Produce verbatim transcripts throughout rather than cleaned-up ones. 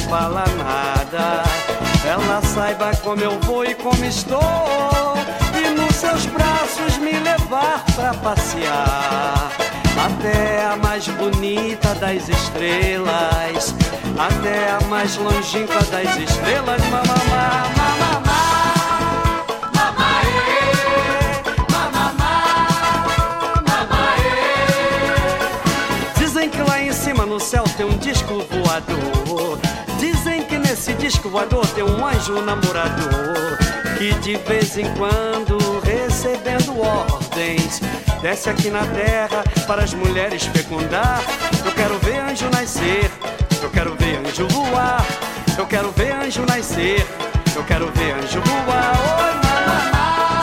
fala nada. Ela saiba como eu vou e como estou, e nos seus braços me levar pra passear até a mais bonita das estrelas, até a mais longínqua das estrelas. Mamamá, mamamá. No céu tem um disco voador. Dizem que nesse disco voador tem um anjo namorador, que de vez em quando, recebendo ordens, desce aqui na terra para as mulheres fecundar. Eu quero ver anjo nascer, eu quero ver anjo voar, eu quero ver anjo nascer, eu quero ver anjo voar. Oi, mamãe.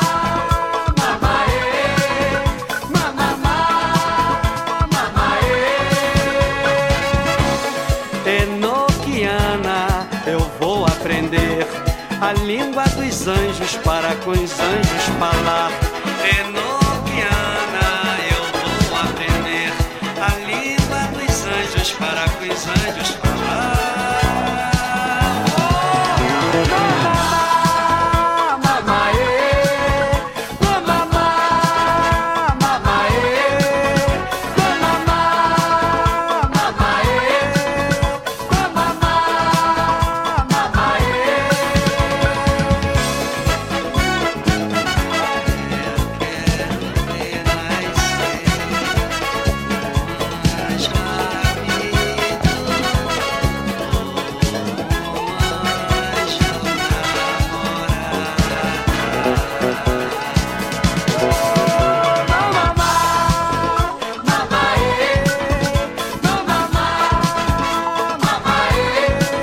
A língua dos anjos para com os anjos falar. Enoquiana, eu vou aprender a língua dos anjos para com os anjos falar.